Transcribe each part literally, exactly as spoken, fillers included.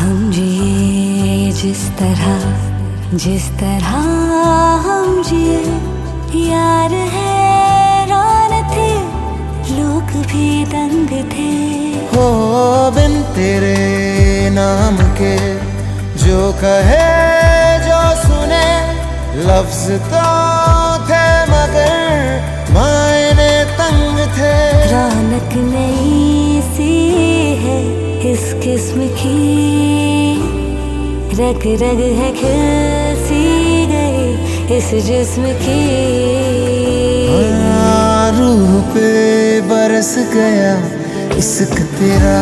हम जिए जिस तरह जिस तरह हम जिए, यार हैरान थे, लोग भी दंग थे। हो बिन तेरे नाम के जो कहे जो सुने, लफ्ज तो थे मगर मायने तंग थे। रौनक नई सी है इस किस्म की, रग रग है खिल सी गई इस जिस्म की। रूह पे बरस गया इश्क तेरा,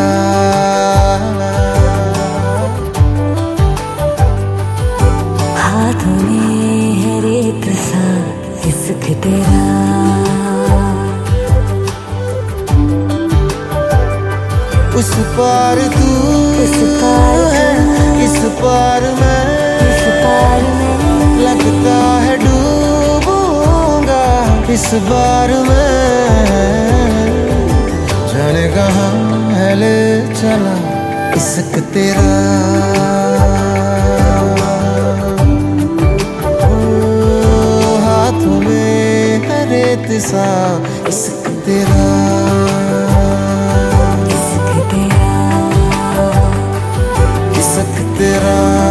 हाथों में है रेत सा इश्क तेरा। उस पार तू उस पार है, इस पार मैं, इस पार में लगता है डूबूंगा इस बार मैं। जाने कहाँ है ले चला इश्क तेरा, ओ हाथों में है रेत सा इश्क तेरा। इश्क तेरा, इश्क तेरा।